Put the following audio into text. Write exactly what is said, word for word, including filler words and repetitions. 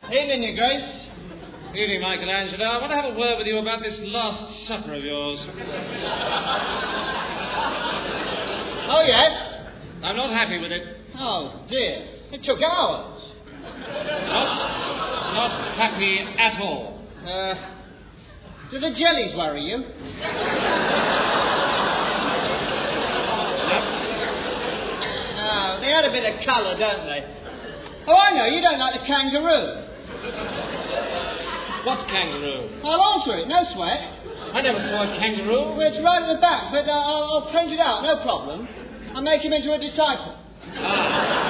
Evening, Your Grace. Evening, Michelangelo. I want to have a word with you about this Last Supper of yours. Oh, yes? I'm not happy with it. Oh, dear. It took hours. Not, not happy at all. Uh, do the jellies worry you? No, they add a bit of colour, don't they? Oh, I know, you don't like the kangaroo. What kangaroo? I'll alter it, no sweat. I never saw a kangaroo. Well, it's right at the back, but uh, I'll, I'll paint it out, no problem. I'll make him into a disciple. Ah.